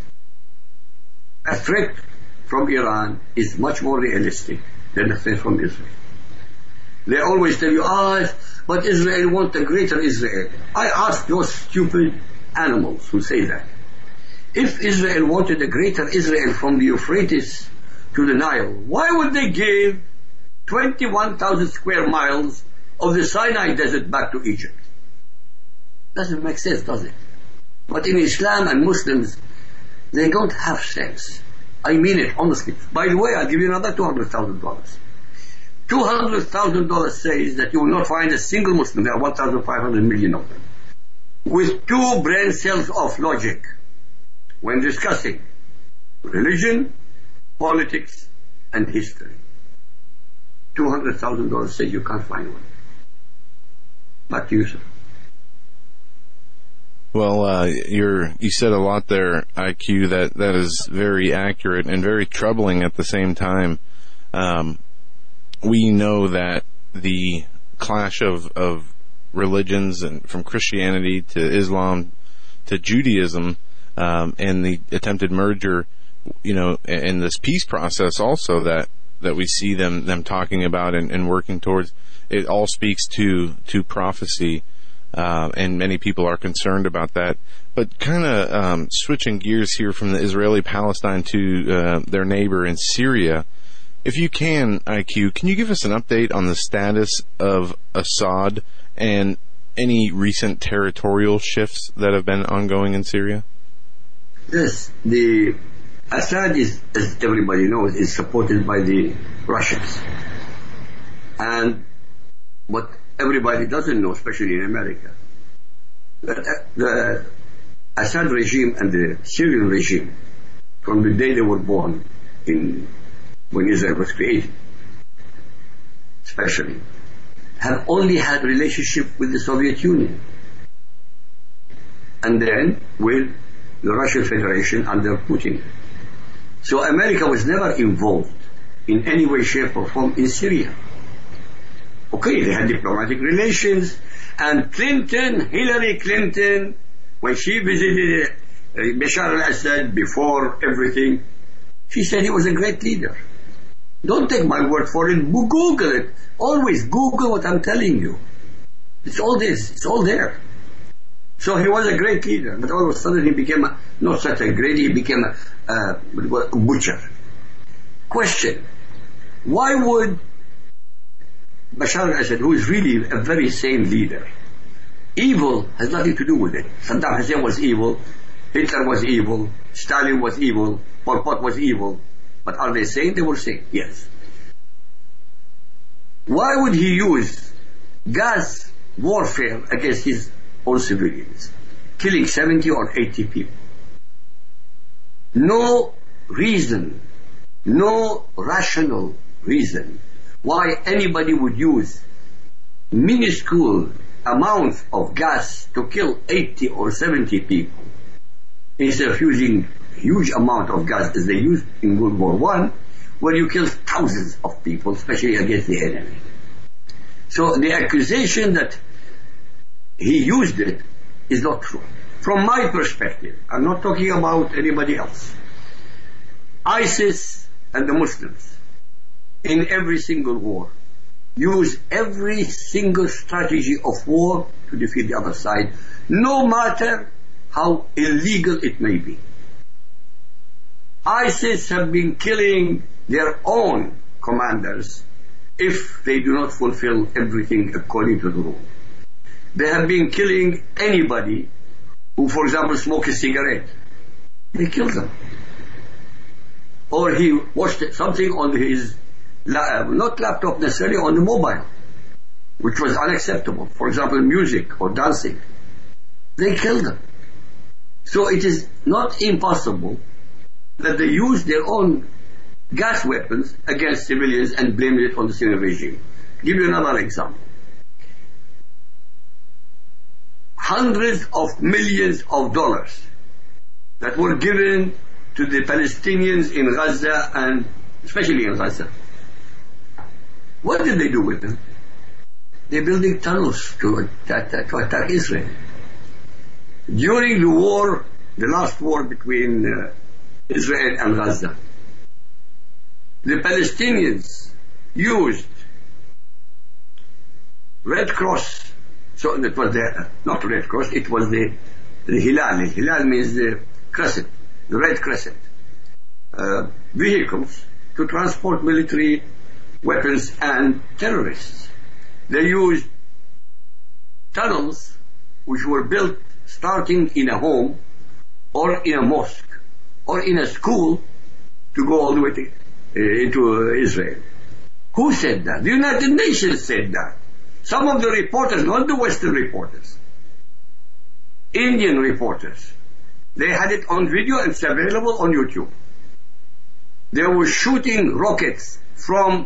A threat from Iran is much more realistic than a threat from Israel. They always tell you, ah, but Israel wants a greater Israel. I ask those stupid animals who say that, If Israel wanted a greater Israel from the Euphrates to the Nile, why would they give twenty-one thousand square miles of the Sinai desert back to Egypt? Doesn't make sense, does it? But in Islam and Muslims, they don't have sense. I mean it, honestly. By the way, I'll give you another two hundred thousand dollars. two hundred thousand dollars says that you will not find a single Muslim, there are one thousand five hundred million of them, with two brain cells of logic when discussing religion, politics, and history. two hundred thousand dollars says you can't find one. Back to you, sir. Well, uh, you're, you said a lot there, I Q, that, that is very accurate and very troubling at the same time. Um, we know that the clash of, of religions, and from Christianity to Islam to Judaism, um, and the attempted merger, you know, and this peace process also that, that we see them, them talking about and, and working towards, it all speaks to, to prophecy. Uh, and many people are concerned about that. But kind of um, switching gears here from the Israeli-Palestine to uh, their neighbor in Syria, if you can, I Q, can you give us an update on the status of Assad and any recent territorial shifts that have been ongoing in Syria? Yes, the Assad is, as everybody knows, is supported by the Russians. And what everybody doesn't know, especially in America, that the Assad regime and the Syrian regime, from the day they were born, in when Israel was created, especially, have only had relationship with the Soviet Union, and then with the Russian Federation under Putin. So America was never involved in any way, shape, or form in Syria. Okay, they had diplomatic relations, and Clinton, Hillary Clinton, when she visited uh, Bashar al-Assad before everything, she said he was a great leader. Don't take my word for it, Google it. Always Google what I'm telling you. It's all this, it's all there. So he was a great leader, but all of a sudden he became a, not such a great, he became a, uh, a butcher. Question, why would Bashar al-Assad, who is really a very sane leader, evil has nothing to do with it. Saddam Hussein was evil, Hitler was evil, Stalin was evil, Pol Pot was evil, but are they sane? They were sane, yes. Why would he use gas warfare against his own civilians, killing seventy or eighty people? No reason, no rational reason why anybody would use minuscule amounts of gas to kill eighty or seventy people instead of using huge amount of gas as they used in World War One, where you kill thousands of people, especially against the enemy. So the accusation that he used it is not true. From my perspective, I'm not talking about anybody else. ISIS and the Muslims, in every single war, use every single strategy of war to defeat the other side, no matter how illegal it may be. ISIS have been killing their own commanders if they do not fulfill everything according to the rule. They have been killing anybody who, for example, smokes a cigarette. They kill them. Or he watched something on his La- not laptop necessarily, on the mobile, which was unacceptable. For example, music or dancing. They killed them. So it is not impossible that they use their own gas weapons against civilians and blame it on the Syrian regime. Give you another example. Hundreds of millions of dollars that were given to the Palestinians in Gaza, and especially in Gaza. What did they do with them? They're building tunnels to attack, to attack Israel. During the war, the last war between uh, Israel and Gaza, the Palestinians used Red Cross. So it was the, not Red Cross, it was the, the Hilal. The Hilal means the crescent. the Red Crescent, uh, vehicles to transport military weapons and terrorists. They used tunnels which were built starting in a home or in a mosque or in a school to go all the way to, uh, into uh, Israel. Who said that? The United Nations said that. Some of the reporters, not the Western reporters, Indian reporters, they had it on video and it's available on YouTube. They were shooting rockets from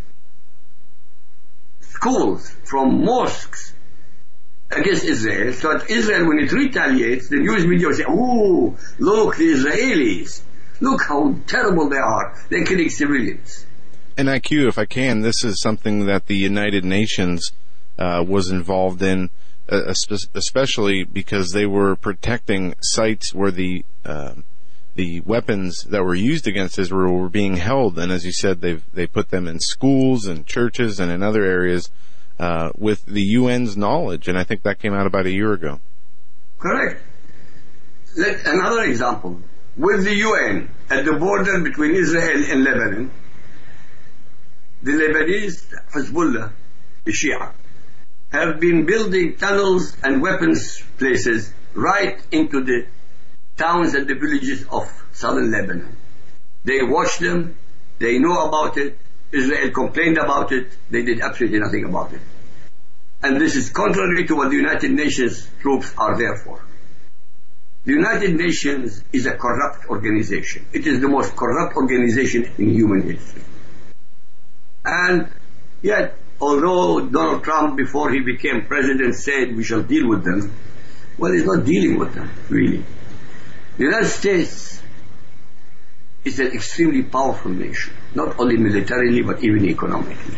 schools, from mosques against Israel, so that Israel, when it retaliates, the news media will say, "Oh, look, the Israelis, look how terrible they are. They're killing civilians." And I Q, if I can, this is something that the United Nations uh, was involved in, uh, especially because they were protecting sites where the uh, the weapons that were used against Israel were being held. And as you said, they they put them in schools and churches and in other areas uh, with the U N's knowledge. And I think that came out about a year ago. Correct. Let, another example. With the U N at the border between Israel and Lebanon, the Lebanese Hezbollah, the Shia, have been building tunnels and weapons places right into the towns and the villages of southern Lebanon. They watch them, they know about it, Israel complained about it, they did absolutely nothing about it. And this is contrary to what the United Nations troops are there for. The United Nations is a corrupt organization. It is the most corrupt organization in human history. And yet, although Donald Trump, before he became president, said we shall deal with them, well, he's not dealing with them, really. The United States is an extremely powerful nation, not only militarily, but even economically.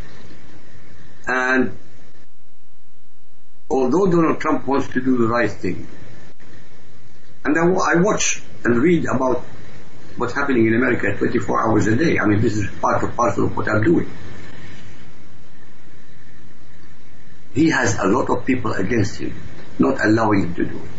And although Donald Trump wants to do the right thing, and I, I watch and read about what's happening in America twenty-four hours a day. I mean, this is part of parcel of what I'm doing. He has a lot of people against him, not allowing him to do it.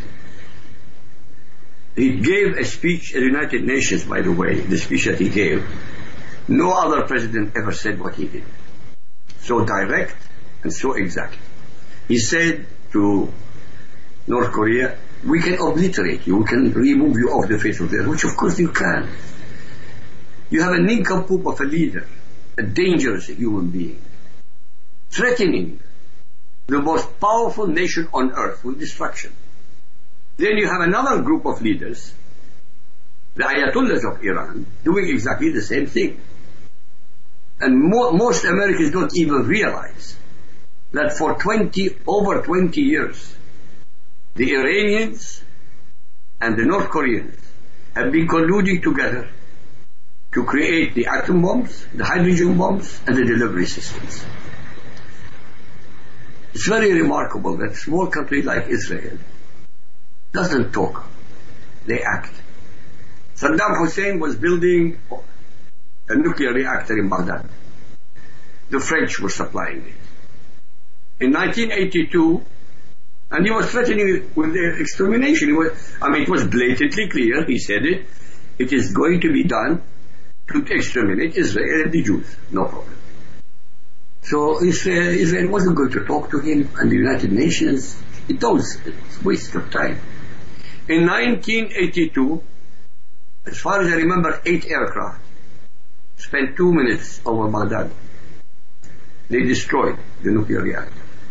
He gave a speech at the United Nations, by the way, the speech that he gave. No other president ever said what he did. So direct and so exact. He said to North Korea, we can obliterate you, we can remove you off the face of the earth, which of course you can. You have a nincompoop of a leader, a dangerous human being, threatening the most powerful nation on earth with destruction. Then you have another group of leaders, the Ayatollahs of Iran, doing exactly the same thing. And mo- most Americans don't even realize that for twenty, over twenty years, the Iranians and the North Koreans have been colluding together to create the atom bombs, the hydrogen bombs, and the delivery systems. It's very remarkable that a small country like Israel doesn't talk, they act. Saddam Hussein was building a nuclear reactor in Baghdad. The French were supplying it. In nineteen eighty-two, and he was threatening with their extermination. It was, I mean, it was blatantly clear, he said it, it is going to be done to exterminate Israel and the Jews. No problem. So Israel, Israel wasn't going to talk to him, and the United Nations, it was a waste of time. In nineteen eighty-two, as far as I remember, eight aircraft spent two minutes over Baghdad. They destroyed the nuclear reactor.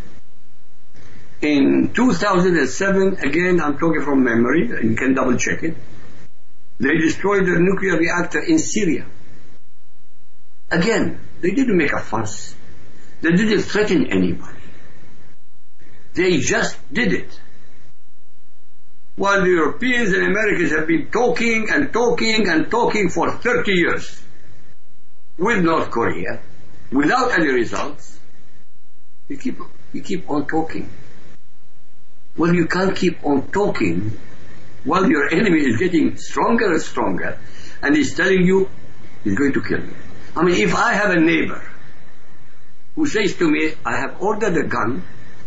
In two thousand seven, again, I'm talking from memory, and you can double check it, they destroyed the nuclear reactor in Syria. Again, they didn't make a fuss. They didn't threaten anybody. They just did it. While the Europeans and Americans have been talking and talking and talking for thirty years with North Korea, without any results, you keep, you keep on talking. Well, you can't keep on talking while your enemy is getting stronger and stronger and he's telling you he's going to kill you. I mean, if I have a neighbor who says to me, I have ordered a gun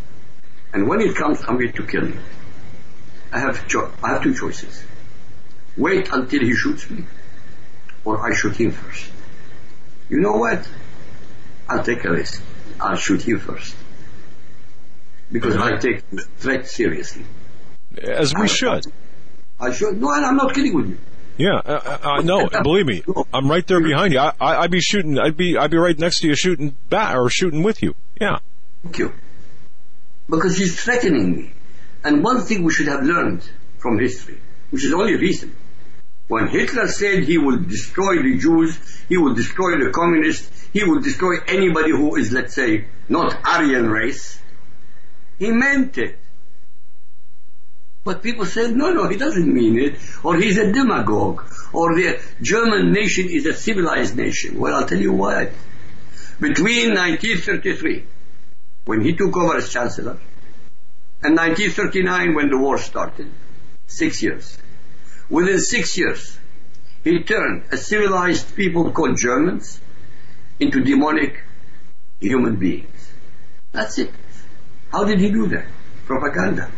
and when it comes I'm going to kill you, I have, cho- I have two choices. wait until he shoots me, or I shoot him first. You know what? I'll take a risk. I'll shoot him first. Because I take the threat seriously. As we I, should. I, I should. No, I'm not kidding with you. Yeah, uh, uh, no, believe me, I'm right there behind you. I, I, I'd be shooting. I'd be, I'd be right next to you, shooting back or shooting with you. Yeah. Thank you. Because he's threatening me. And one thing we should have learned from history, which is only recent, when Hitler said he will destroy the Jews, he will destroy the communists, he will destroy anybody who is, let's say, not Aryan race, he meant it. But people said, no, no, he doesn't mean it, or he's a demagogue, or the German nation is a civilized nation. Well, I'll tell you what. Between nineteen thirty-three, when he took over as Chancellor, and nineteen thirty-nine, when the war started, six years. Within six years, he turned a civilized people called Germans into demonic human beings. That's it. How did he do that? Propaganda.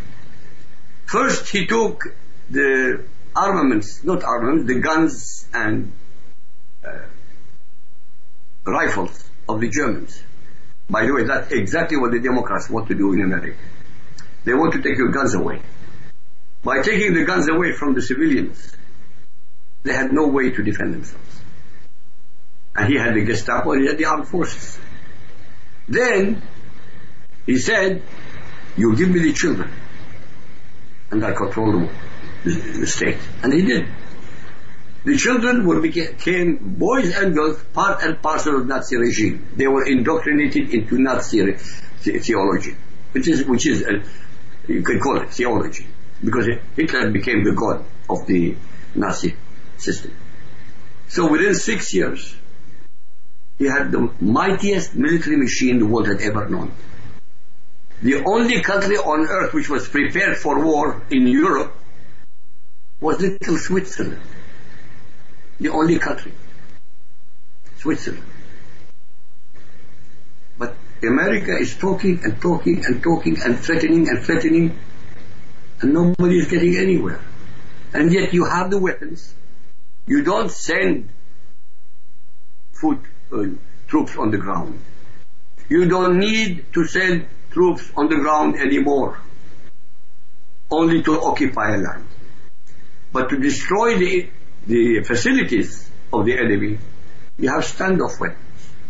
First, he took the armaments, not armaments, the guns and uh, rifles of the Germans. By the way, that's exactly what the Democrats want to do in America. They want to take your guns away. By taking the guns away from the civilians, they had no way to defend themselves. And he had the Gestapo and he had the armed forces. Then, he said, you give me the children, and I control the, the state. And he did. The children were became boys and girls, part and parcel of Nazi regime. They were indoctrinated into Nazi theology, which is, which is a, you can call it theology, because Hitler became the god of the Nazi system. So within six years, he had the mightiest military machine the world had ever known. The only country on earth which was prepared for war in Europe was little Switzerland. The only country. Switzerland. But America is talking and talking and talking and threatening and threatening, and nobody is getting anywhere. And yet you have the weapons. You don't send foot uh, troops on the ground. You don't need to send troops on the ground anymore, only to occupy a land. But to destroy the, the facilities of the enemy, you have standoff weapons.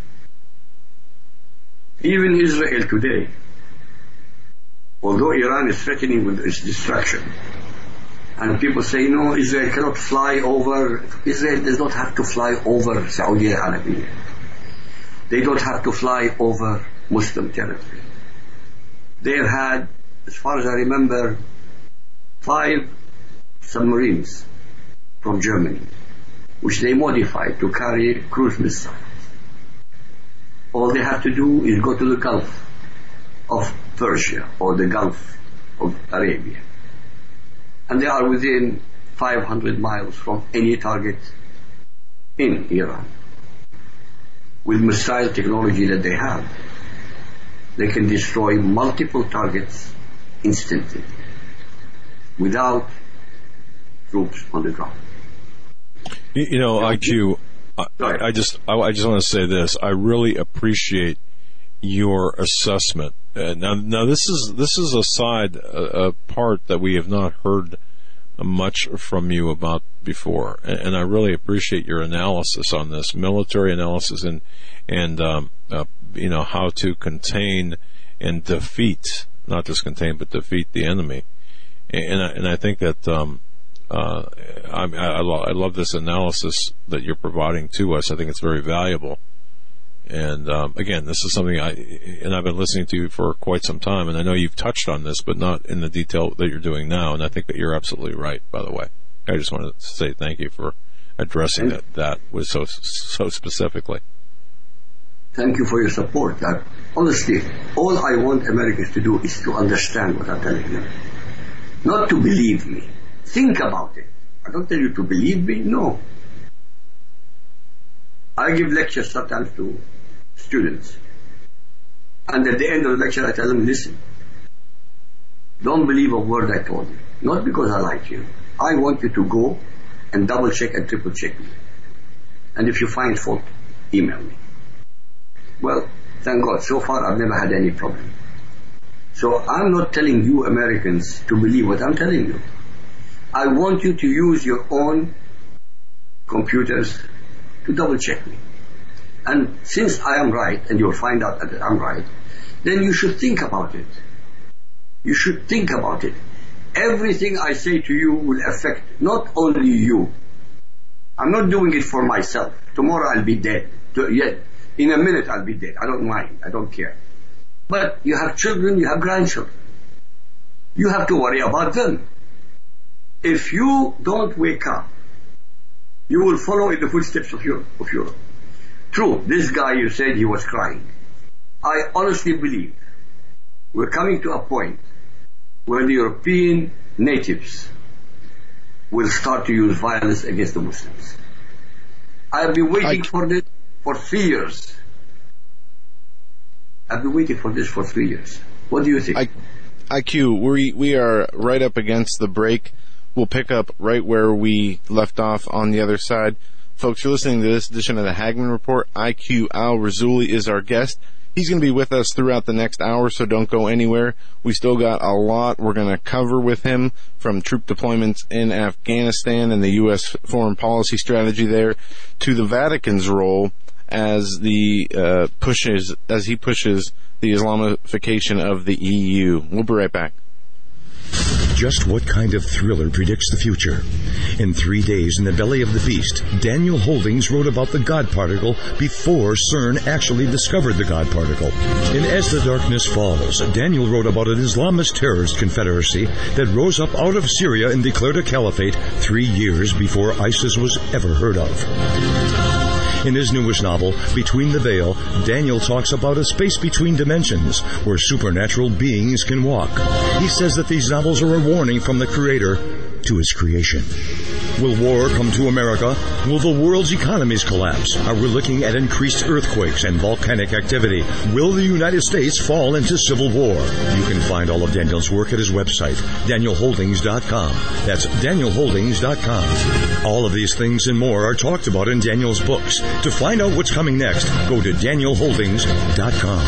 Even Israel today, although Iran is threatening with its destruction, and people say, no, Israel cannot fly over, Israel does not have to fly over Saudi Arabia. They don't have to fly over Muslim territory. They have had, as far as I remember, five submarines from Germany, which they modified to carry cruise missiles. All they have to do is go to the Gulf of Persia or the Gulf of Arabia, and they are within five hundred miles from any target in Iran. With missile technology that they have, they can destroy multiple targets instantly without troops on the ground. You, you know, I Q, I, I just I, I just want to say this. I really appreciate your assessment. Uh, now, now this is this is a side, a, a part that we have not heard much from you about before, and, and I really appreciate your analysis on this, military analysis, and and um, uh, you know, how to contain and defeat, not just contain but defeat the enemy, and I, and I think that um, uh, I, I, lo- I love this analysis that you're providing to us. I think it's very valuable. And um, again, this is something I and I've been listening to you for quite some time, and I know you've touched on this, but not in the detail that you're doing now. And I think that you're absolutely right. By the way, I just wanted to say thank you for addressing that that was so so specifically. Thank you for your support. Uh, honestly, all I want Americans to do is to understand what I'm telling them, not to believe me. Think about it. I don't tell you to believe me. No. I give lectures sometimes to students, and at the end of the lecture I tell them, listen, don't believe a word I told you, not because I like you, I want you to go and double check and triple check me. And if you find fault, email me. Well, thank God, so far I've never had any problem. So I'm not telling you Americans to believe what I'm telling you. I want you to use your own computers to double check me. And since I am right, and you'll find out that I'm right, then you should think about it. You should think about it. Everything I say to you will affect not only you. I'm not doing it for myself. Tomorrow I'll be dead. Yet, in a minute I'll be dead. I don't mind. I don't care. But you have children, you have grandchildren. You have to worry about them. If you don't wake up, you will follow in the footsteps of Europe. Of Europe. True, this guy, you said he was crying. I honestly believe we're coming to a point where the European natives will start to use violence against the Muslims. I have been waiting I... for this for three years. I've been waiting for this for three years. What do you think? I, I Q, we we are right up against the break. We'll pick up right where we left off on the other side. Folks, you're listening to this edition of the Hagmann Report. I Q Al Rassouli is our guest. He's going to be with us throughout the next hour, so don't go anywhere. We still got a lot we're going to cover with him, from troop deployments in Afghanistan and the U S foreign policy strategy there, to the Vatican's role as the uh, pushes as he pushes the Islamification of the E U. We'll be right back. Just what kind of thriller predicts the future? In Three Days in the Belly of the Beast, Daniel Holdings wrote about the God particle before CERN actually discovered the God particle. In As the Darkness Falls, Daniel wrote about an Islamist terrorist confederacy that rose up out of Syria and declared a caliphate three years before ISIS was ever heard of. In his newest novel, Between the Veil, Daniel talks about a space between dimensions where supernatural beings can walk. He says that these novels are a warning from the Creator to his creation. Will war come to America? Will the world's economies collapse? Are we looking at increased earthquakes and volcanic activity? Will the United States fall into civil war? You can find all of Daniel's work at his website, daniel holdings dot com. That's daniel holdings dot com. All of these things and more are talked about in Daniel's books. To find out what's coming next, go to daniel holdings dot com.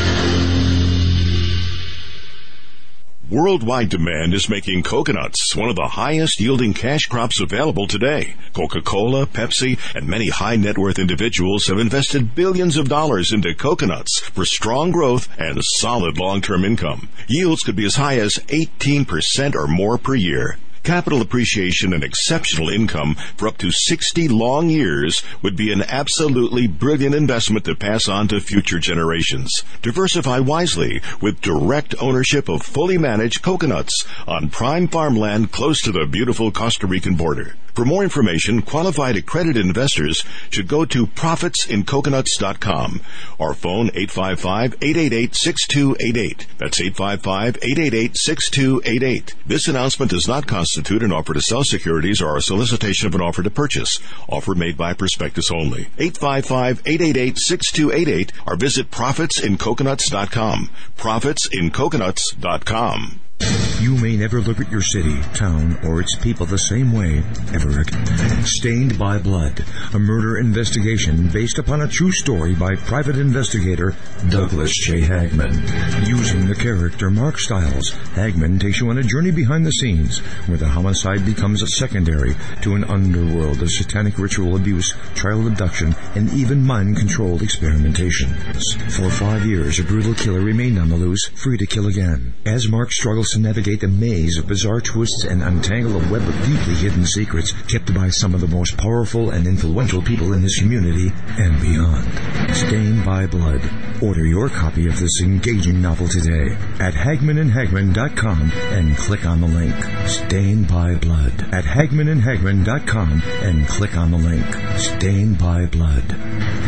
Worldwide demand is making coconuts one of the highest yielding cash crops available today. Coca-Cola, Pepsi, and many high net worth individuals have invested billions of dollars into coconuts for strong growth and solid long-term income. Yields could be as high as eighteen percent or more per year. Capital appreciation and exceptional income for up to sixty long years would be an absolutely brilliant investment to pass on to future generations. Diversify wisely with direct ownership of fully managed coconuts on prime farmland close to the beautiful Costa Rican border. For more information, qualified accredited investors should go to profits in coconuts dot com or phone eight five five, eight eight eight, six two eight eight. That's eight five five, eight eight eight, six two eight eight. This announcement does not constitute an offer to sell securities or a solicitation of an offer to purchase. Offer made by prospectus only. eight five five, eight eight eight, six two eight eight or visit profits in coconuts dot com. profits in coconuts dot com. You may never look at your city, town, or its people the same way ever again. Stained by Blood, a murder investigation based upon a true story by private investigator Douglas J. Hagmann. Using the character Mark Stiles, Hagmann takes you on a journey behind the scenes where the homicide becomes a secondary to an underworld of satanic ritual abuse, child abduction, and even mind-controlled experimentation. For five years, a brutal killer remained on the loose, free to kill again. As Mark struggles to navigate the maze of bizarre twists and untangle a web of deeply hidden secrets kept by some of the most powerful and influential people in his community and beyond. Stained by Blood. Order your copy of this engaging novel today at hagmann and hagmann dot com and click on the link. Stained by Blood at hagmann and hagmann dot com and click on the link. Stained by Blood.